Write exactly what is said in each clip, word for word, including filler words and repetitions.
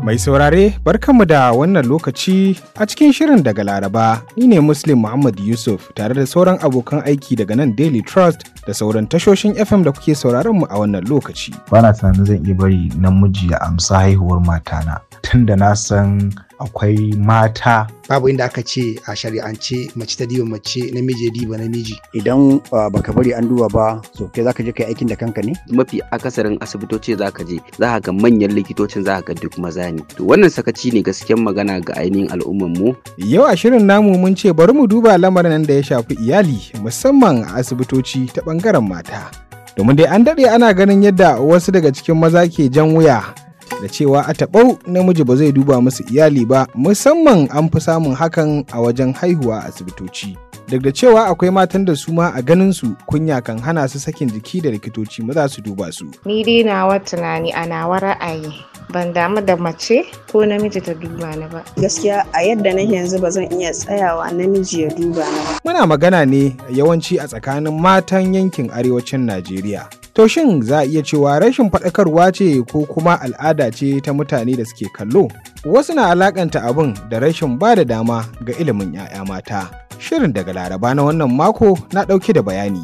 Mai saurare barkanmu da wannan lokaci a cikin shirin daga Laraba, ni ne Muslim Muhammad Yusuf tare da sauran abokan aiki daga nan Daily Trust da sauran tashoshin F M da kuke sauraron mu a wannan lokaci. Bana tunanin zan iya bari namiji ya amsa haihuwar matana tunda na san akwai mata. Babu inda aka ce a shari'ance mace ta diba mace, namiji ya diba namiji. Idan uh, baka bari an duba ba, so kai zaka je kai aikin da kanka ne? Mafi akasarin asibitoci zaka je, za ga manyan likitocin za ga duk maza ne. To wannan sakaci ne gaskiyar magana ga ainihin al'ummar mu. Yau a shirin namu mun ce bari mu duba lamarin da ya shafi iyali musamman a asibitoci ta bangaren mata. Domin dai an daɗe ana ganin yadda wasu daga cikin maza ke jan wuya da cewa a taɓau namiji ba zai duba musu iyali ba, musamman an fi samun hakan a wajen haihuwa a asibitoci. Duk da cewa akwai matan da su ma a ganin su kunya kan hana su sakin jiki da likitoci maza su duba su. Ni dai nawa tunani a nawa ra'ayi ban damu da mace ko namiji ta duba ni ba. Gaskiya a yadda nake yanzu ba zan iya tsayawa namiji ya duba ni ba. Muna magana ne yawanci a tsakanin matan yankin arewacin Najeriya. To shin za a iya cewa rashin faɗakarwa ce ko kuma al'ada ce ta mutane da suke kallo? Wasu na alakanta abin da rashin ba da dama ga ilimin 'ya'ya mata. Shirin daga Laraba na wannan mako na ɗauke da bayani.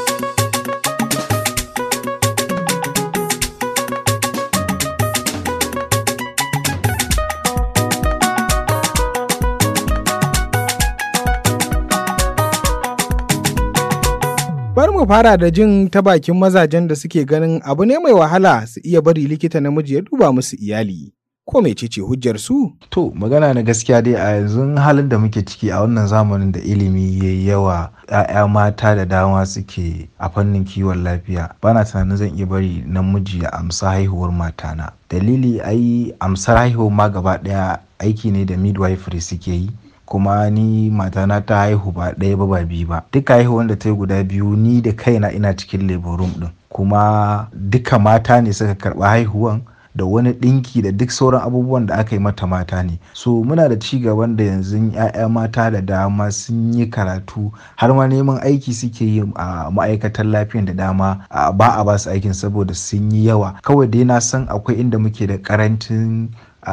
Bar mu fara da jin ta bakin mazajen da suke ganin abu ne mai wahala su iya bari likita namiji ya duba musu iyali. Ko mecece hujjar su? To magana na gaskiya dai a yanzu halin da muke ciki a wannan zamanin da ilimi yayi yawa, 'ya'ya mata da dama suke a fannin kiwon lafiya. Bana tunanin zan iya bari namiji ya amsa haihuwar matana. Dalili ai amsar haihuwar ma gaba ɗaya aiki ne da midwifery suke yi. Kuma ni matana ta haihu ba ɗaya ba ba biyu ba, duka haihuwan da ta yi guda biyu ni da kaina ina cikin labor room ɗin, kuma duka mata ne suka karɓa haihuwan da wani ɗinki da duk sauran abubuwan da aka yi mata mata ne. So muna da ci gaban da yanzu 'ya'ya mata da dama sun yi karatu har ma neman aiki suke yi a ma'aikatan lafiyan da dama ba a ba su aikin saboda sun yi yawa. Kawai dai na san akwai inda muke da karancin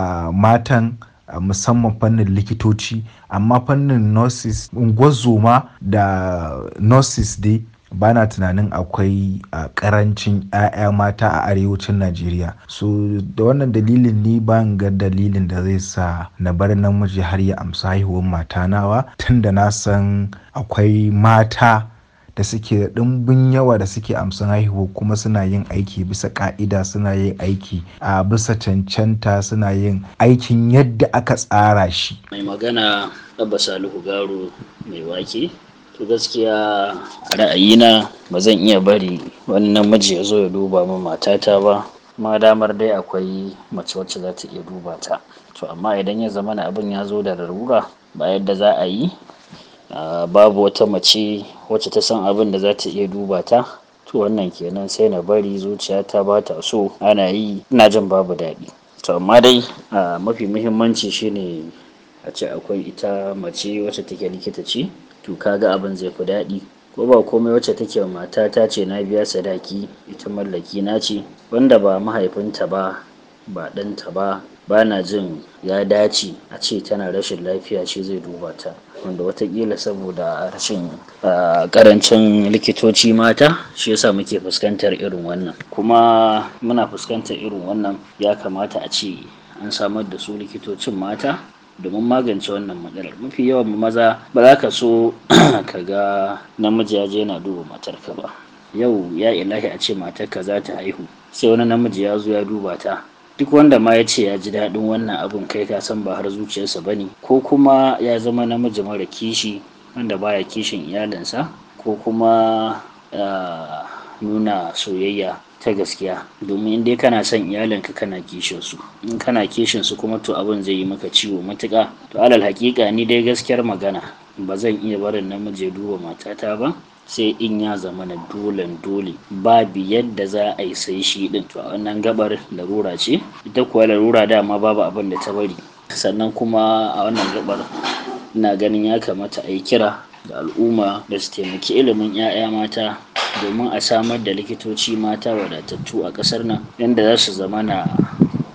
matan musamman fannin likitoci, amma fannin nurses, ungozoma da nurses dai ba na tunanin akwai karancin 'ya'ya mata a arewacin Najeriya. So da wannan dalilin ni ba ga dalilin da zai sa na bar namiji har ya amsa haihuwar mata nawa, tunda na san akwai mata da suke da ɗimbin yawa da suke amsan haihuwa kuma suna yin aiki bisa ka'ida, suna yin aiki a bisa cancanta, suna yin aikin yadda aka tsara shi. Mai magana Abba Salihu Garo mai wake. To gaskiya a ra'ayina ba zan iya bari wani namiji ya zo ya duba min matata ba, ma damar dai akwai mace wacce za ta iya duba ta. To amma idan ya zama na abin ya zo da larura ba yadda za a yi, Uh, babu wata mace wacce ta san abin da za ta iya duba ta, to wannan kenan sai na bari zuciyata ba ta so ana yi, ina jin babu daɗi. To amma dai uh, mafi muhimmanci shine a ce akwai ita mace wacce take likita ce, to kaga abin zai fi daɗi. Ko ba komai wacce take mata ta ce na biya sadaki, ita mallaki na ce, wanda ba mahaifinta ba ba ɗanta ba, ba na jin ya dace a ce tana rashin lafiya shi zai duba ta, wanda watakila saboda rashin karancin likitoci mata shi yasa muke fuskantar irin wannan. Kuma muna fuskantar irin wannan, ya kamata a ce an samar da su likitocin mata domin magance wannan matsalar. Mafi yawan maza ba za ka so ka ga namiji ya je yana duba matarka ba. Yau ya ilahi a ce matarka za ta haihu, sai wani namiji ya zo ya duba ta. Duk wanda ma ya ce ya ji daɗin wannan abun kai ka san ba har zuciyarsa ba ne, ko kuma ya zama namiji mara kishi wanda baya kishin iyalinsa, ko kuma uh, nuna soyayya ta gaskiya. Domin in dai kana son iyalinka kana kishin su, in kana kishin su kuma to abin zai yi maka ciwo matuƙa. To alal haƙiƙa ni dai gaskiyar magana ba zan iya barin namiji ya duba matata ba, sai in ya zama na dolen dole babu yadda za a yi sai shi din. To a wannan gabar larura ce, ita kuwa larura dama babu abin da ta bari. Sannan kuma a wannan gabar ina ganin ya kamata a yi kira ga al'umma da su taimaki ilimin 'ya'ya mata domin a samar da likitoci mata wadatattu a ƙasar nan, yadda za su zama na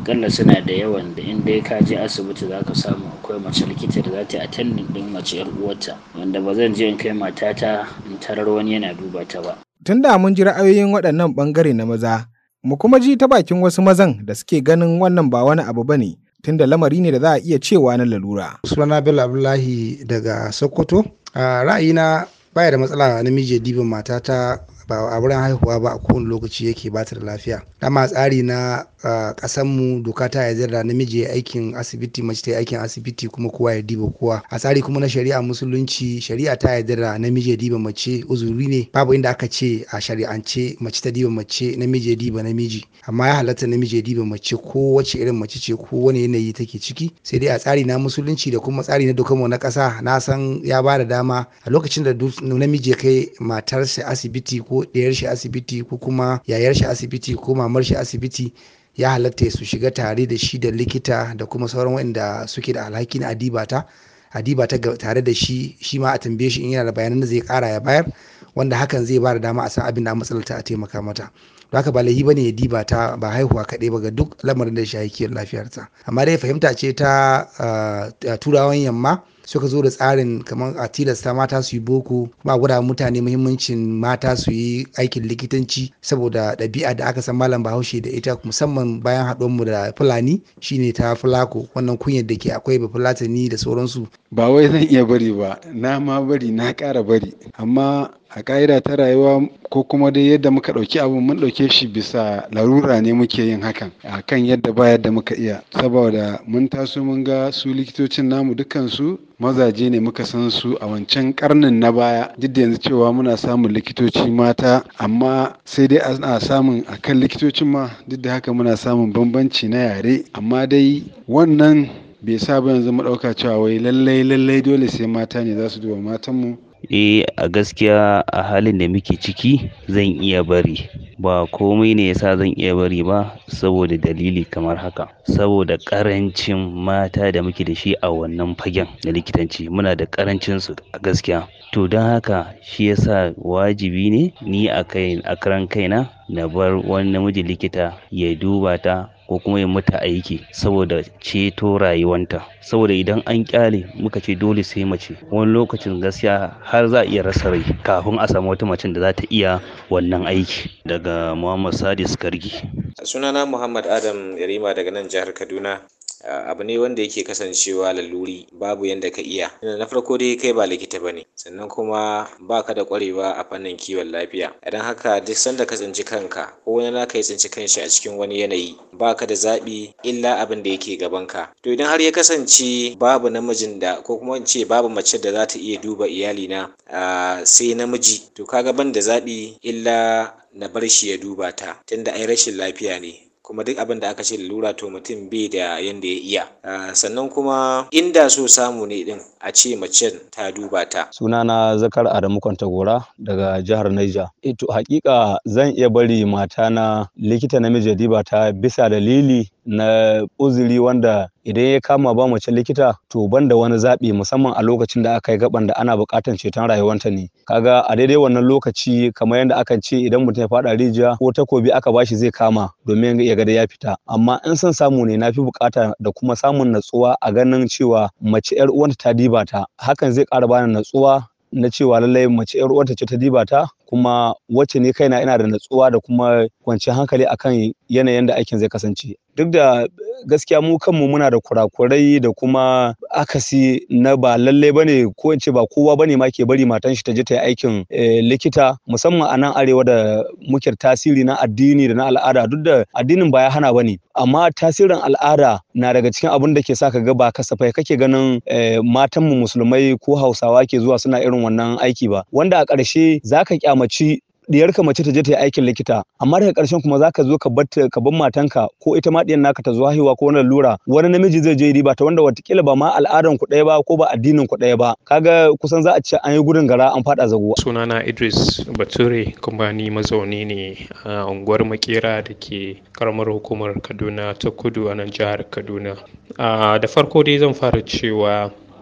akalla suna da yawan da in dai ka je asibiti za ka samu akwai mace likita da za ta yi attending din mace yar uwarta, wanda ba zan je in kai matata in tarar wani yana duba ta ba. Tun da mun ji ra'ayoyin waɗannan ɓangare na maza, mu kuma ji ta bakin wasu mazan da suke ganin wannan ba wani abu bane, tunda lamari ne da za a iya cewa na lalura. Sunana Bello Abdullahi daga Sokoto. A ra'ayina baya da matsala namiji ya diba matata ba a wurin haihuwa ba a kowane lokaci yake ba ta da lafiya. Dama tsari na kasan mu doka ta yarda da namiji ya aikin asibiti, mace ta yi aikin asibiti, kuma kowa ya diba kowa. A tsari kuma na shari'a musulunci, shari'a ta yarda da namiji ya diba mace uzuri ne, babu inda aka ce a shari'ance mace ta diba mace namiji ya diba namiji. Amma ya halatta namiji ya diba mace ko wace irin mace ce ko wani yanayi take ciki. Sai dai a tsari na musulunci da kuma tsari na dokar mu na kasa, na san ya ba da dama a lokacin da namiji ya kai matarsa asibiti ko ɗayar shi asibiti ko kuma yayar shi asibiti ko mamar shi asibiti, ya halatta su shiga tare da shi da likita da kuma sauran waɗanda suke da alhaki na adibata adibata tare da shi, shi ma a tambaye shi in yana da bayanan da zai kara ya bayar, wanda hakan zai ba da dama a san abin da matsalarta a taimaka mata. Don haka ba laifi bane ya diba ta ba haihuwa kaɗai ba ga duk lamarin da ya shafi kiwon lafiyarta. Amma dai fahimta ce ta turawan yamma suka zo da tsarin kamar a tilasta mata su yi boko, kuma a gwada mutane muhimmancin mata su yi aikin likitanci, saboda ɗabi'a da aka san malam bahaushe da ita musamman bayan haɗuwar mu da fulani shine ta fulako, wannan kunyar da ke akwai ba fulatani da sauransu. Ba wai zan iya bari ba, na ma bari na ƙara bari, amma a ƙa'ida ta rayuwa ko kuma dai yadda muka ɗauki abin mun ɗauke shi bisa larura ne muke yin hakan a kan yadda ba yadda muka iya, saboda mun taso mun ga su likitocin namu dukansu mazaje ne muka san su a wancan karnin na baya. Duk da yanzu cewa muna samun likitoci mata, amma sai dai ana samun akan likitocin ma duk da haka muna samun bambanci na yare, amma dai wannan bai sa ba yanzu mu ɗauka cewa wai lallai lallai dole sai mata ne za su duba matanmu. Eh, a gaskiya a halin da muke ciki zan iya bari, ba komai ne yasa zan iya bari ba, saboda dalili kamar haka. Saboda karancin mata da muke da shi a wannan fagen da likitanci, muna da karancin su a gaskiya. To don haka shi yasa wajibi ne ni a kai a karan kaina na bar wani namiji likita ya duba ta ko kuma ya mata aiki saboda ceto rayuwanta. Saboda idan an kyale muka ce dole sai mace, wani lokacin gaskiya har za a iya rasa rai kafin a samu wata macen da za ta iya wannan aiki. Daga Muhammad Sadis Kargi. Sunana Muhammad Adam Yarima daga nan jihar Kaduna. Abu ne wanda yake kasancewa laluri, babu yanda ka iya. Na farko dai kai ba likita bane, sannan kuma baka da kwarewa a fannin kiwon lafiya. Idan haka duk sanda ka tsinci kanka ko wani naka ya tsinci kanshi a cikin wani yanayi, baka da zaɓi illa abin da yake gabanka. To idan har ya kasance babu namijin da ko kuma in ce babu mace da za ta iya duba iyalina sai namiji, to kaga ban da zaɓi illa na bar shi ya duba ta, tunda ai rashin lafiya ne. Kuma duk abin da aka ce lura to mutum bai da yanda ya iya. Sannan kuma inda so samu ne din a ce macen ta duba ta. Sunana Zakar Adamu Kwantagora daga jihar Niger. E to hakika zan iya bari mata na likita namiji diba ta bisa dalili na uzuri wanda idan ya kama ba mace likita to banda wani zaɓi, musamman a lokacin da aka yi gaban da ana buƙatar ceton rayuwanta ne. Kaga a daidai wannan lokaci kamar yadda aka ce idan mutum ya faɗa rijiya ko takobi aka bashi zai kama domin ya ga da ya fita. Amma in son samu ne na fi buƙata da kuma samun natsuwa a ganin cewa mace yar uwanta ta diba ta, hakan zai ƙara bani natsuwa na cewa lallai mace yar uwanta ce ta diba ta, kuma wacce ne kaina ina da natsuwa da kuma kwanciyar hankali akan yanayin da aikin zai kasance. Duk da gaskiya mu kanmu muna da kurakurai da kuma akasi na ba lallai bane ko in ce ba kowa bane ma ke bari matan shi ta je ta yi aikin likita, musamman a nan arewa da muke tasiri na addini da na al'ada. Duk da addinin ba ya hana bane, amma tasirin al'ada na daga cikin abin da ke sa ka ga ba kasafai kake ganin matanmu musulmai ko hausawa ke zuwa suna irin wannan aiki ba, wanda a ƙarshe zaka kyamaci diyarka mace ta je ta yi aikin likita, amma daga ƙarshen kuma zaka zo ka bar ka bar matanka ko ita ma diyan naka ta zo haihuwa ko wani lura, wani namiji zai je riba ta wanda watakila ba ma al'adan ku ɗaya ba ko ba addinin ku ɗaya ba. Kaga kusan za a ce an yi gudun gara an faɗa zago. Sunana Idris Bature, kuma ni mazauni ne a unguwar Makera da ke karamar hukumar Kaduna ta Kudu a nan jihar Kaduna. Da farko dai zan fara cewa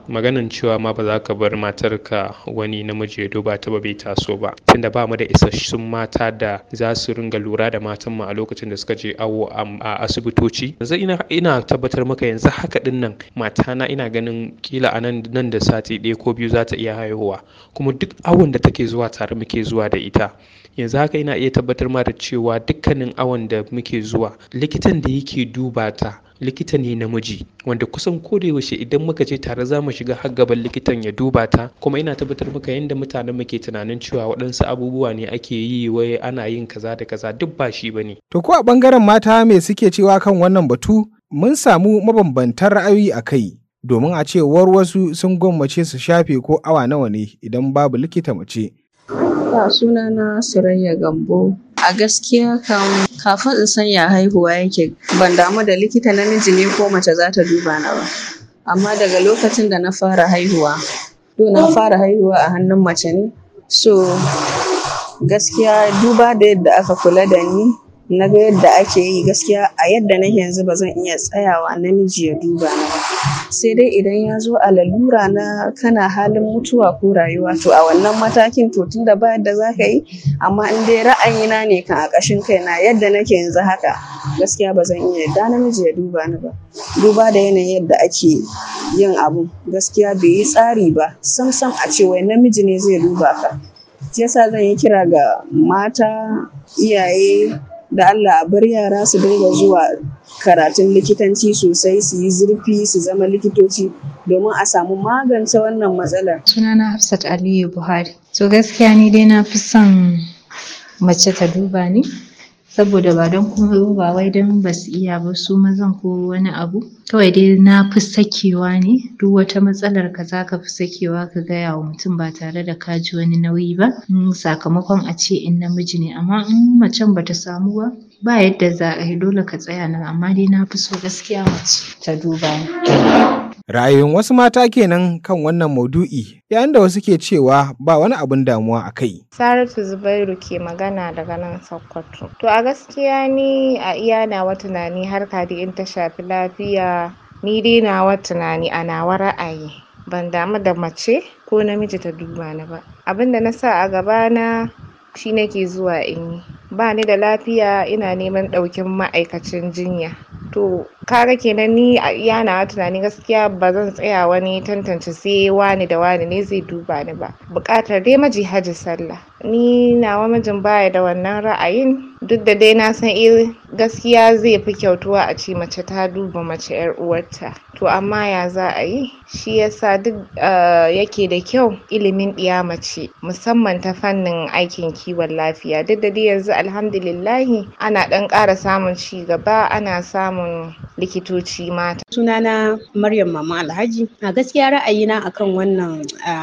maganan cewa ma ba za ka bar matarka wani namiji ya duba ta ba bai taso ba, tunda ba mu da isassun mata da za su ringa lura da matan mu a lokacin da suka je awo a asibitoci. Yanzu ina ina tabbatar maka yanzu haka din nan matana ina ganin kila a nan nan da sati ɗaya ko biyu za ta iya haihuwa, kuma duk awon da take zuwa tare muke zuwa da ita. Yanzu haka ina iya tabbatar ma da cewa dukkanin awon da muke zuwa likitan da yake duba ta likita ne namiji, wanda kusan koda yaushe idan muka je tare za mu shiga har gaban likitan ya duba ta. Kuma ina tabbatar maka yanda mutanen muke tunanin cewa waɗansu abubuwa ne ake yi wai ana yin kaza da kaza, duk ba shi bane. To ko a ɓangaren mata me suke cewa kan wannan batu? Mun samu mabambantan ra'ayoyi a kai, domin a cewar wasu sun gwammace su shafe ko awa nawa ne idan babu likita mace. Ya sunana Surayya Gambo. A gaskiya kam kafin in san ya haihuwa yake ban damu da likita namiji ne ko mace za ta duba na ba. Amma daga lokacin da na fara haihuwa, to na fara haihuwa a hannun mace ne. So gaskiya duba da yadda aka kula da ni, na ga yadda ake yi, gaskiya a yadda nake yanzu ba zan iya tsayawa namiji ya duba na ba. Sai dai idan ya zo a lalura na kana halin mutuwa ko rayuwa, to a wannan matakin to tunda ba yadda za ka yi. Amma in dai ra'ayina ne kan a ƙashin kaina yadda nake yanzu haka, gaskiya ba zan iya yarda namiji ya duba ni ba. Duba da yanayin yadda ake yin abu, gaskiya bai yi tsari ba sam sam a ce wai namiji ne zai duba ka. Shi yasa zan yi kira ga mata, iyaye, da Allah a bar yara su dinga zuwa karatun likitanci sosai, su yi zurfi, su zama likitoci domin a samu magance wannan matsalar. Sunana Hafsat Aliyu Buhari. To gaskiya ni dai na fi son mace ta duba ni, saboda ba don kuma ba wai don ba su iya ba su mazan ko wani abu. Kawai dai na fi sakewa ne, duk wata matsalar ka za ka fi sakewa ka gaya wa mutum ba tare da ka ji wani nauyi ba, sakamakon a ce in namiji ne. Amma in macen ba ta samu ba, ba yadda za a yi, dole ka tsaya nan. Amma dai na fi so gaskiya mace ta duba ni. Ra'ayoyin wasu mata kenan kan wannan maudu'i, yayin da wasu ke cewa ba wani abin damuwa a kai. Saratu Zubairu ke magana daga nan Sokoto. To a gaskiya ni a iya nawa tunani harka da in ta shafi lafiya, ni dai nawa tunani a nawa ra'ayi ban damu da mace ko namiji ta duba ni ba. Abin da na sa a gabana shi nake zuwa in yi. Ba ni da lafiya ina neman ɗaukin ma'aikacin jinya. To kaga kenan ni a iya nawa tunani gaskiya ba zan tsaya wani tantance sai wani da wani ne zai duba ni ba. Buƙatar dai maji hajji sallah. Ni nawa mijin baya da wannan ra'ayin, duk da dai na san eh gaskiya zai fi kyautuwa a ce mace ta duba mace yar uwarta. To amma ya za a yi? Shi yasa duk yake da kyau ilimin ɗiya mace, musamman ta fannin aikin kiwon lafiya. Duk da dai yanzu alhamdulillahi ana ɗan ƙara samun ci gaba, ana samun likitoci mata. Sunana Maryam Mama Alhaji. A gaskiya ra'ayina akan wannan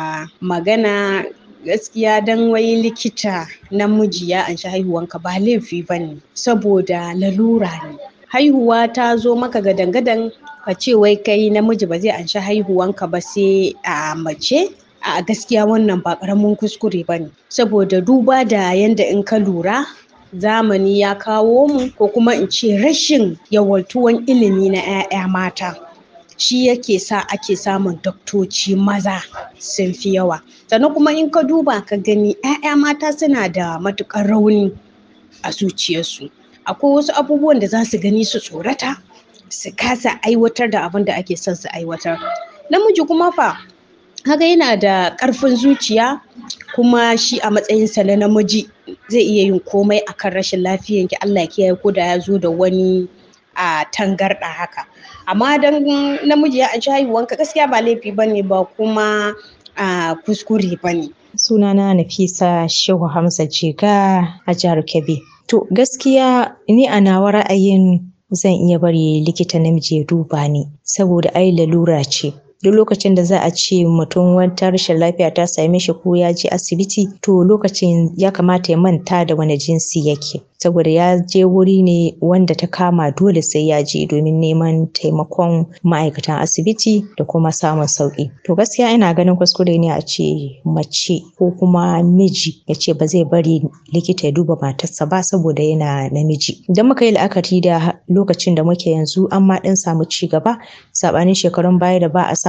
magana, gaskiya dan wai likita namiji ya anshi haihuwanka ba laifi bane, saboda lalura ne. Haihuwa ta zo maka gadan-gadan ka ce wai kai namiji ba zai anshi haihuwanka ba sai a mace. A gaskiya wannan ba ƙaramin kuskure bane, saboda duba da yanda in ka lura zamani ya kawo mu, ko kuma in ce rashin yawaituwan ilimi na 'ya'ya mata shi yake sa ake samun doktoci maza sun fi yawa. Sannan kuma in ka duba ka gani 'ya'ya mata suna da matuƙar rauni a zuciyarsu. Akwai wasu abubuwan da za su gani su tsorata, su kasa aiwatar da abin da ake son su aiwatar. Namiji kuma fa kaga yana da ƙarfin zuciya, kuma shi a matsayinsa na namiji zai iya yin komai akan rashin lafiyanki. Allah ya kiyaye ko da ya zo da wani a tangarɗa haka. Amma dan namiji ya anshi haihuwanka gaskiya ba laifi bane, ba kuma a kuskure bane. Sunana Nafisa Shehu Hamza Jega a jihar Kebbi. To gaskiya ni a nawa ra'ayin zan iya bari likita namiji ya duba ni, saboda ai lalura ce. Duk lokacin da za a ce mutum wata rashin lafiya ta same shi ko ya je asibiti, to lokacin ya kamata ya manta da wani jinsi yake, saboda ya je wuri ne wanda ta kama dole sai ya je domin neman taimakon ma'aikatan asibiti da kuma samun sauki. To gaskiya ina ganin kuskure ne a ce mace ko kuma miji ya ce ba zai bari likita ya duba matarsa ba saboda yana namiji. Idan muka yi la'akari da lokacin da muke yanzu, an ma ɗan samu ci gaba saɓanin shekarun baya da ba a samu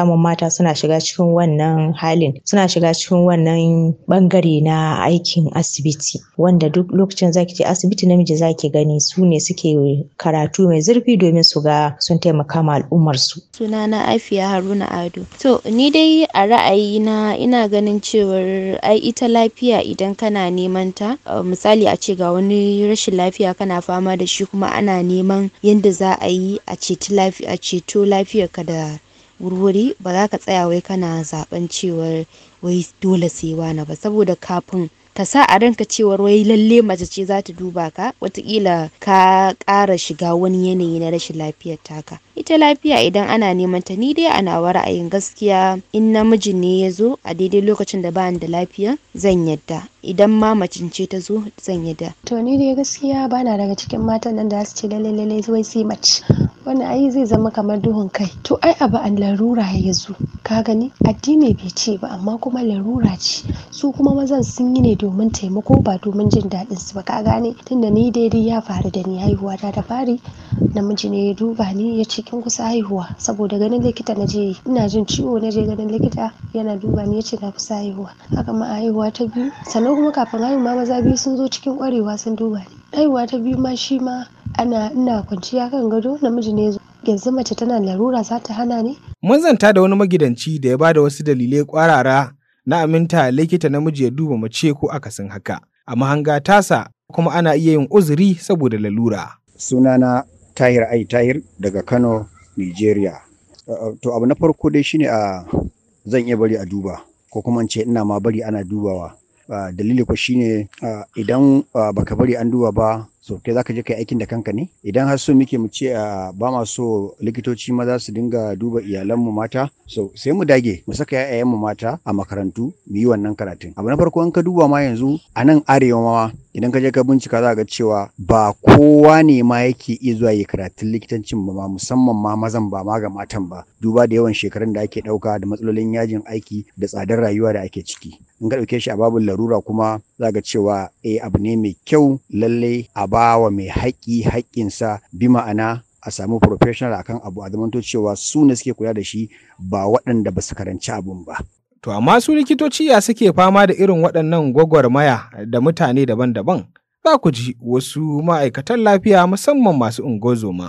samun mata suna shiga cikin wannan halin, suna shiga cikin wannan bangare na aikin asibiti, wanda duk lokacin zaki je asibiti namiji zaki gani su ne suke karatu mai zurfi domin su ga sun taimaka ma al'ummar su. Sunana Afiya Haruna Ado. To ni dai a ra'ayina ina ganin cewar ai ita lafiya idan kana neman ta, misali a ce ga wani rashin lafiya kana fama da shi kuma ana neman yadda za a yi a ceto lafiya a ceto lafiyarka da wurwuri, ba za ka tsaya wai kana zaben cewar wai dole sai wani ba, saboda kafin ka sa a ranka cewar wai lalle mace ce za ta duba ka, wataƙila ka ƙara shiga wani yanayi na rashin lafiyar taka. Ita lafiya idan ana neman ta, ni dai a nawa ra'ayin gaskiya in namiji ne ya zo a daidai lokacin da ba ni da lafiya zan yadda, idan ma macin ce ta zo zan yadda. To ni dai gaskiya bana daga cikin matan nan da su ce lalle lalle wai sai mace, wannan ai zai zama kamar duhun kai. To ai abu an larura ya zo, ka gani addini bai ce ba amma kuma larura ce, su kuma mazan sun yi ne domin taimako ba domin jin daɗin su ba, ka gane. Tunda ni daidai ya faru da ni, haihuwa ta ta fari namiji ne ya duba ni ya cikin kusa haihuwa, saboda ganin likita na je ina jin ciwo na je ganin likita yana duba ni ya ce na kusa haihuwa. Haka ma haihuwa ta biyu, sannan kuma kafin haihuwa maza biyu sun zo cikin ƙwarewa sun duba ni. Haihuwa ta biyu ma shi ma ana ina kwanciya kan gado namiji ne ya zo. Yanzu mace tana larura za ta hana ne? Mun zanta da wani magidanci da ya bada wasu dalilai ƙwarara na aminta likita namiji ya duba mace ko akasin haka, a mahanga tasa kuma ana iya yin uzuri saboda lalura. Sunana Tahir Ai Tahir daga Kano, Nigeria. Uh, to abu na farko dai shine a zan iya bari a duba, ko kuma in ce ina ma bari ana dubawa. Uh, dalili ko shine uh, idan uh, baka bari an duba ba, so kai zaka je kai aikin da kanka ne. Idan har so muke mu ce uh, ba ma so likitoci maza su dinga duba iyalanmu mata, so sai mu dage mu saka yayayenmu mata a makarantu mu yi wannan karatun. Abu na farko in ka duba ma yanzu a nan arewa ma idan ka je ka bincika za ga cewa ba kowa ne ma yake iya zuwa yi karatun likitancin ba ma, musamman ma mazan ba ma ga matan ba, duba da yawan shekarun da ake ɗauka da matsalolin yajin aiki da tsadar rayuwa da ake ciki. In ka ɗauke shi a babin larura kuma za ga cewa eh abu ne mai kyau lalle a ba wa mai haƙƙi haƙƙinsa, bi ma'ana a samu professional akan abu, a zamanto cewa su ne suke kula da shi ba waɗanda ba su karanci abun ba. To amma su likitoci ya suke fama da irin waɗannan gwagwarmaya da mutane daban-daban? Za ku ji wasu ma'aikatan lafiya musamman masu ungozoma.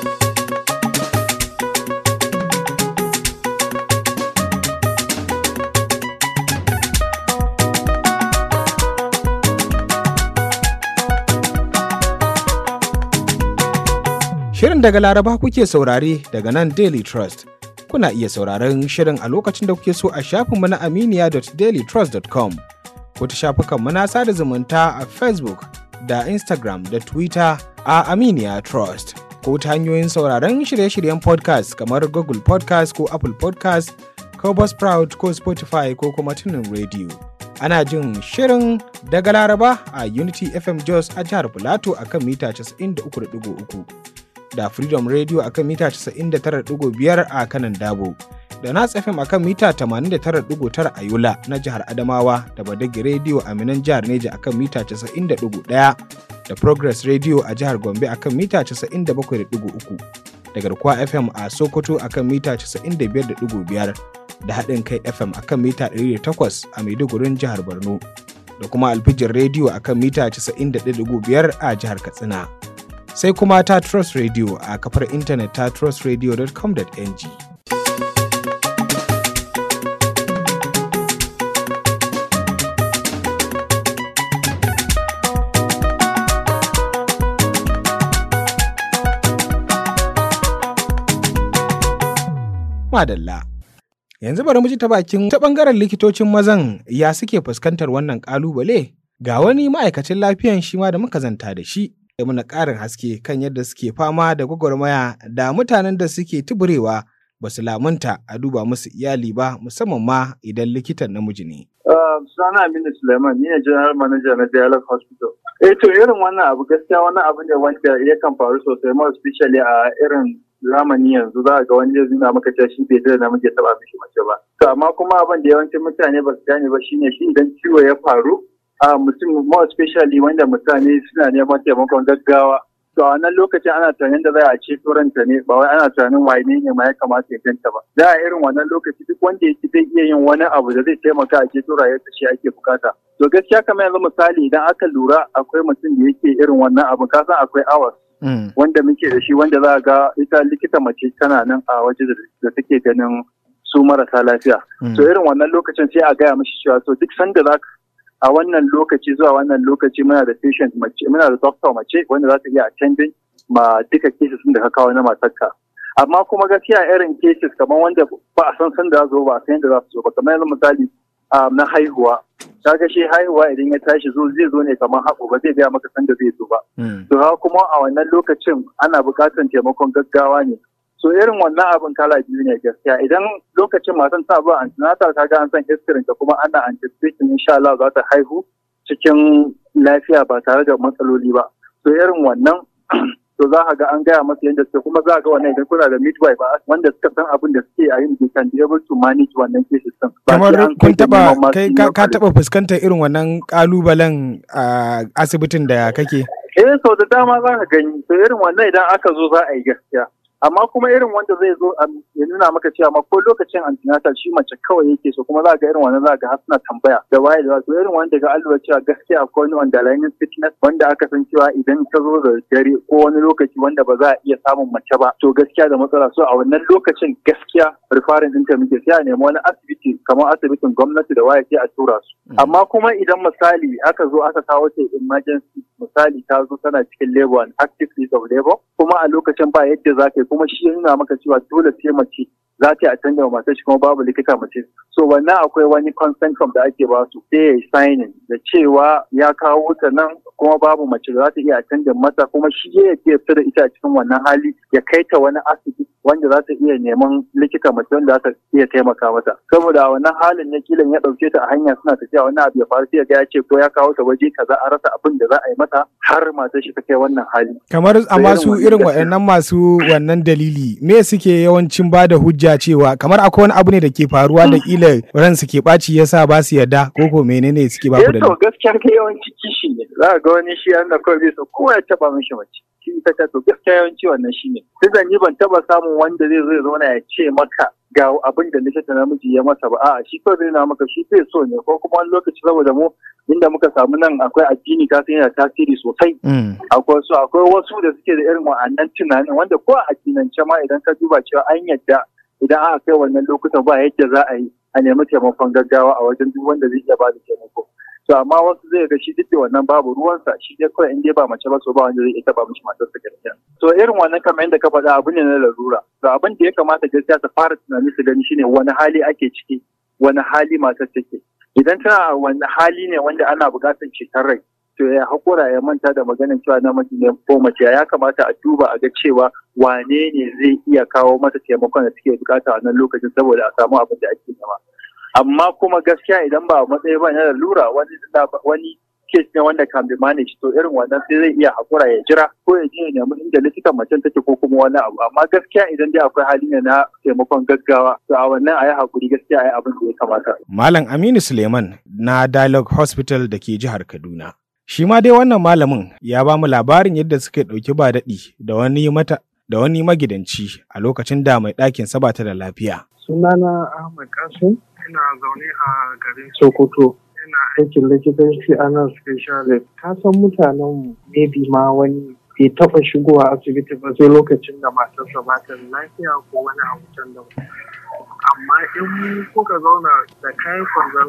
Shirin daga Laraba kuke saurare daga nan Daily Trust. Kuna iya sauraron shirin a lokacin da kuke so a shafinmu na aminiya dot daily trust dot com ko ta shafukanmu na sada zumunta a Facebook da Instagram da Twitter a Aminiya Trust, ko ta hanyoyin sauraron shirye-shiryen podcast kamar Google Podcast ko Apple Podcast ko Buzzsprout ko Spotify ko kuma Tunin Radio. Ana jin shirin daga Laraba a Unity F M Jos a jihar Filato a kan mita casa'in da uku da ɗigo uku. Da Freedom Radio a kan mita casa'in da tara da ɗigo biyar a kanan Dabo, da Nas F M a kan mita tamanin da tara da ɗigo tara a Yola na jihar Adamawa, da Badagi Radio a Minan jihar Neja a kan mita casa'in da ɗigo ɗaya, da Progress Radio a jihar Gombe a kan mita casa'in da bakwai da ɗigo uku, da Garkuwa F M a Sokoto a kan mita casa'in da biyar da ɗigo biyar, da Haɗin Kai F M a kan mita ɗari da takwas a Maidugurin jihar Borno, da kuma Alfijin Radio a kan mita casa'in da ɗaya da ɗigo biyar a jihar Katsina. Sai kuma ta Trust Radio a kafar intanet ta trust radio dot com dot n g. Madalla. Yanzu bari mu ji ta bakin ta ɓangaren likitocin mazan ya suke fuskantar wannan ƙalubale. Ga wani ma'aikacin lafiyan shi ma da muka zanta da shi. Da muna ƙarin haske kan yadda suke fama da gwagwarmaya da mutanen da suke tuburewa ba su lamunta a duba musu iyali ba, musamman ma idan likitan namiji ne. Sana Aminu Suleiman, ni ne General Manager na Dialogue Hospital. Eh to irin wannan abu gaskiya wani abu ne wanda yakan faru sosai, more especially a irin zamani yanzu za a ga wani zai nuna maka cewa shi bai da namiji ya taba mishi mace ba. To amma kuma abin da yawancin mutane ba su gane ba shine shi idan ciwo ya faru a mutum more especially wanda mutane suna neman taimakon gaggawa to a wannan lokacin ana tunanin da za a ceto ranta ne ba wai ana tunanin wane ne ma ya kamata ya ganta ba. Da a irin wannan lokaci duk wanda yake zai iya yin wani abu da zai taimaka a ceto rayuwarsa shi ake bukata. To gaskiya kamar yanzu misali idan aka lura akwai mutum da yake irin wannan abu ka san akwai hours wanda muke da shi wanda za ga ita likita mace tana nan a waje da take ganin su marasa lafiya. To irin wannan lokacin sai a gaya mishi cewa to duk sanda za a wannan lokaci zuwa wannan lokaci muna da patient mace muna da doctor mace wanda za ta iya attending ma duka cases da ka kawo na matarka. Amma kuma gaskiya irin cases kamar wanda ba a san san da zo ba a san yadda za su zo ba kamar yanzu misali na haihuwa. Kaga shi haihuwa idan ya tashi zo zai zo ne kamar haƙo ba zai gaya maka san da zai zo ba. To ha kuma a wannan lokacin ana buƙatar taimakon gaggawa ne. So irin wannan abin kala biyu ne gaskiya idan lokacin matan ta ba antenatal kaga an san history ta kuma ana anticipating insha Allah za ta haihu cikin lafiya ba tare da matsaloli ba. So irin wannan to za ka ga an gaya masa yadda suke kuma za ka ga wannan idan kuna da midwife ba wanda suka san abin da suke a yin they can be able to manage wannan cases din. Kamar kun taba kai ka taba fuskantar irin wannan kalubalen a asibitin da kake? Eh so da dama za ka gani so irin wannan idan aka zo za a yi gaskiya. Amma kuma irin wanda zai zo ya nuna maka cewa ma ko lokacin antenatal shi mace kawai yake so kuma za ga irin wannan za ga har suna tambaya da waye da wato irin wanda ga alluwa cewa gaskiya akwai wani underlying sickness wanda aka san cewa idan ka zo da dare ko wani lokaci wanda ba za a iya samun mace ba to gaskiya da matsala so a wannan lokacin gaskiya referring ɗinta muke sai a nemi wani asibiti kamar asibitin gwamnati da waye sai a tura su. Amma kuma idan misali aka zo aka kawo ta emergency misali ta zo tana cikin labor and active phase of labor kuma a lokacin ba yadda za ka yi kuma shi ya nuna maka cewa dole sai mace za ta yi attend da matar shi kuma babu likita mace so wannan akwai wani consent form da ake ba su sai ya yi signing da cewa ya kawo ta nan kuma babu mace da za ta iya attend da mata kuma shi ya ke fita da ita a cikin wannan hali ya kai ta wani asibiti wanda za ta iya neman likita mace wanda za ta iya taimaka mata saboda a wannan halin ne kilan ya dauke ta a hanya suna tafiya wannan abu ya faru sai ya ce ko ya kawo ta waje kaza a rasa abin da za a yi mata har matar shi ta kai wannan hali kamar amma su irin waɗannan masu wannan dalili me suke yawancin ba da hujja cewa kamar akwai wani abu ne da ke faruwa da kila ran su ke ɓaci yasa ba su yarda ko ko menene suke ba ku da to gaskiya kai yawanci kishi ne za ga wani shi an da kawai bai so kowa ya taba mishi mace shi ita ta to gaskiya yawanci wannan shi ne sai ni ban taba samun wanda zai zo ya zauna ya ce maka ga abin da likita namiji ya masa ba a'a shi kawai zai na maka shi bai so ne ko kuma wani lokaci saboda mu inda muka samu nan akwai addini ka san yana tasiri sosai akwai su akwai wasu da suke da irin wa'annan tunanin wanda ko a addinance ma idan ka duba cewa an yadda idan aka kai wannan lokutan ba yadda za a yi a nemi taimakon gaggawa a wajen duk wanda zai iya ba da taimako to amma wasu zai ga shi duk da wannan babu ruwansa shi dai kawai in dai ba mace ba so ba wanda zai iya taba mishi matarsa gaskiya to irin wannan kamar yadda ka faɗa abu ne na larura to abin da ya kamata gaskiya ta fara tunani su gani shine wani hali ake ciki wani hali matar take idan tana wani hali ne wanda ana buƙatar ceton rai to ya haƙura ya manta da maganin cewa namiji ne ko mace ya kamata a duba a ga cewa wane ne zai iya kawo mata taimakon da take buƙata a wannan lokacin saboda a samu abin da ake nema amma kuma gaskiya idan ba matsayi ba na lura wani wani case ne wanda can be managed to irin wannan sai zai iya haƙura ya jira ko ya je ya nemi inda likitan macen take ko kuma wani abu amma gaskiya idan dai akwai hali ne na taimakon gaggawa to a wannan a yi haƙuri gaskiya a yi abin da ya kamata. Malam Aminu Suleiman na Dialogue Hospital da ke jihar Kaduna. Shi ma dai wannan malamin ya ba mu labarin yadda suka ɗauki ba daɗi da wani mata da wani magidanci a lokacin da mai ɗakin sa ba ta da lafiya. Sunana Ahmad Kasim, ina zaune a garin Sokoto. Ina aikin likitanci a nan specialist. Ka san mutanen maybe ma wani bai taɓa shigowa asibiti ba sai lokacin da matarsa ba ta da lafiya ko wani abu can da amma in kuka zauna da kayan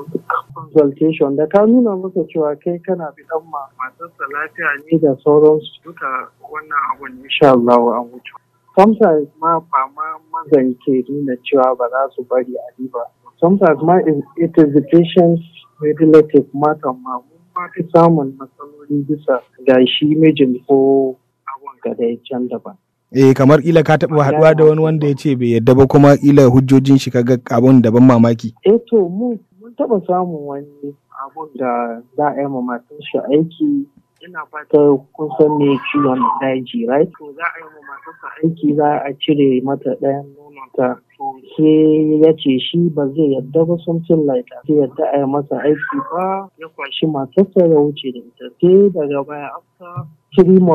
consultation da ka nuna masa cewa kai kana bi dan ma matarsa lafiya ne da sauransu duka wannan abun insha Allah an wuce. Sometimes ma ba ma mazan ke nuna cewa ba za su bari a yi ba. Sometimes ma it is the patient's relative matan ma mun ma fi samun matsaloli bisa ga shi mijin ko abun ga da ya can daban. Eh kamar ila ka taɓa haɗuwa da wani wanda ya ce bai yadda ba kuma ila hujjojin shi kaga abun daban mamaki. Eh to mu mun taɓa samun wani abun da za a yi ma matan shi aiki ina fata kun san me ciwon daji right to za a yi ma matan sa aiki za a cire mata ɗayan nonon ta to sai ya ce shi ba zai yadda ba something like that sai yadda a yi masa aiki ba ya kwashi matarsa ya wuce da ita sai daga baya after three months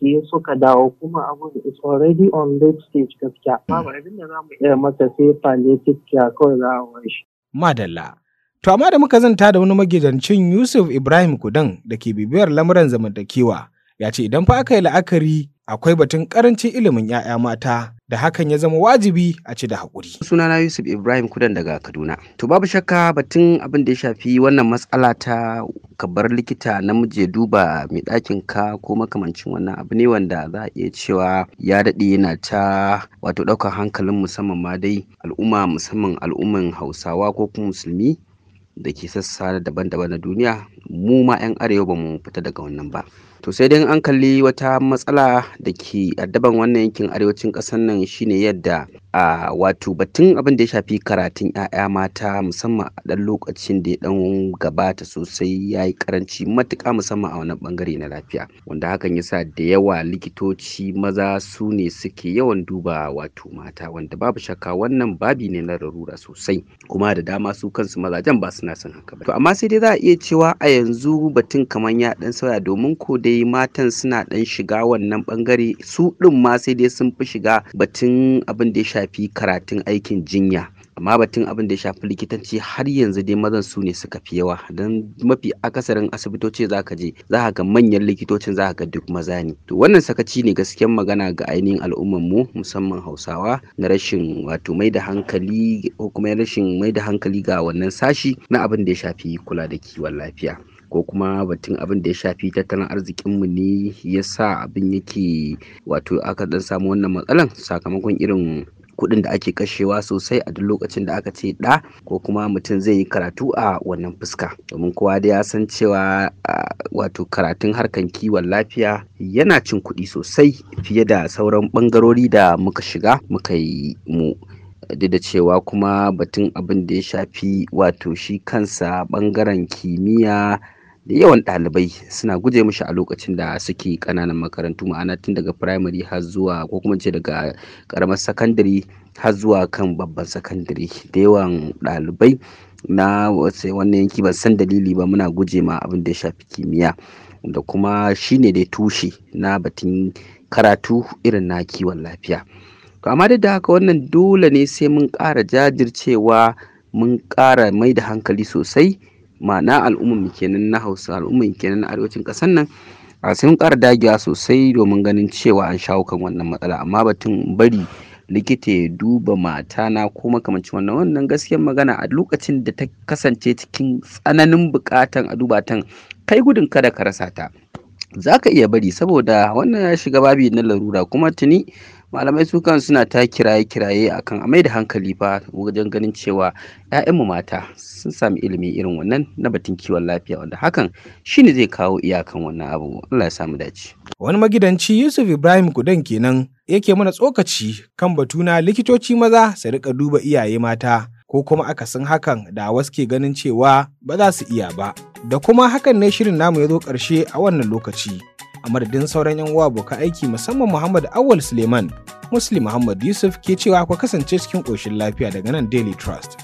gaske suka dawo kuma abun is already on late stage gaskiya. Babu abin da za mu iya masa sai palliative care kawai za a shi. Madalla. To amma da muka zanta da wani magidancin Yusuf Ibrahim Kudan da ke bibiyar lamuran zamantakewa ya ce idan fa aka yi la'akari akwai batun karancin ilimin 'ya'ya mata da hakan ya zama wajibi a ci da haƙuri. Sunana Yusuf Ibrahim Kudan daga Kaduna. To babu shakka batun abin da ya shafi wannan matsala ta kabar likita namiji ya duba mai ɗakin ka ko makamancin wannan abu ne wanda za a iya cewa ya daɗe yana ta wato ɗaukar hankalin musamman ma dai al'umma musamman al'umman Hausawa ko kuma musulmi da ke sassa daban-daban na duniya, mu ma 'yan arewa ba mu fita daga wannan ba. To sai dai an kalli wata matsala da ke addaban wannan yankin arewacin ƙasar nan shine yadda a wato batun abin da ya shafi karatun 'ya'ya mata musamman a ɗan lokacin da ya ɗan gabata sosai ya yi karanci matuƙa musamman a wannan ɓangare na lafiya, wanda hakan ya sa da yawa likitoci maza su ne suke yawan duba wato mata, wanda babu shakka wannan babi ne na larura sosai, kuma da dama su kansu mazajen ba suna son haka ba. To amma sai dai za a iya cewa a yanzu batun kamar ya ɗan sauya, domin ko dai matan suna ɗan shiga wannan ɓangare, su ɗin ma sai dai sun fi shiga batun abin da ya shafi karatun aikin jinya, amma batun abin da ya shafi likitanci har yanzu dai mazan su ne suka fi yawa, don mafi akasarin asibitoci za ka je za ka ga manyan likitocin za ka ga duk maza ne. To wannan sakaci ne gaskiyan magana ga ainihin al'umman mu musamman Hausawa na rashin wato mai da hankali ko kuma rashin mai da hankali ga wannan sashi na abin da ya shafi kula da kiwon lafiya, ko kuma batun abin da ya shafi tattalin arzikinmu ne ya sa abin yake wato aka dan samu wannan matsalan sakamakon irin kuɗin da ake kashewa sosai a duk lokacin da aka ce ɗa ko kuma mutum zai yi karatu a wannan fuska, domin kowa da ya san cewa wato karatun harkan kiwon lafiya yana cin kuɗi sosai fiye da sauran ɓangarori da muka shiga muka yi mu. Duk da cewa kuma batun abin da ya shafi wato shi kansa ɓangaren kimiyya da yawan ɗalibai suna guje mishi a lokacin da suke ƙananan makarantu, ma'ana tun daga firamare har zuwa ko kuma ce daga ƙaramar sakandare har zuwa kan babban sakandare. Da yawan ɗalibai na wannan yanki ban san dalili ba muna guje ma abin da ya shafi kimiyya, da kuma shine dai tushe na batun karatu irin na kiwon lafiya. To amma duk da haka wannan dole ne sai mun ƙara jajircewa, mun ƙara mai da hankali sosai, ma'ana al'ummar mu kenan na Hausa, al'ummar kenan na arewacin ƙasar nan a sai mun ƙara dagewa sosai domin ganin cewa an shawo kan wannan matsala. Amma batun bari likita ya duba matana ko makamancin wannan wannan gaskiyar magana a lokacin da ta kasance cikin tsananin buƙatan a duba tan kai gudun kada ka rasa ta za ka iya bari, saboda wannan ya shiga babi na larura, kuma tuni malamai su kan suna ta kiraye-kiraye akan a mai da hankali fa wajen ganin cewa 'ya'yanmu mata sun sami ilimi irin wannan na batun kiwon lafiya, wanda hakan shine zai kawo iyakan wannan abu. Allah ya samu dace. Wani magidanci Yusuf Ibrahim Kudan kenan yake mana tsokaci kan batu na likitoci maza su rika duba iyaye mata, ko kuma akasin hakan da wasu ke ganin cewa ba za su iya ba. Da kuma hakan ne shirin namu ya zo ƙarshe a wannan lokaci. A madadin sauran 'yan uwa abokan aiki musamman Muhammad Awal Suleiman, Muslim Muhammad Yusuf ke cewa ku kasance cikin ƙoshin lafiya daga nan Daily Trust.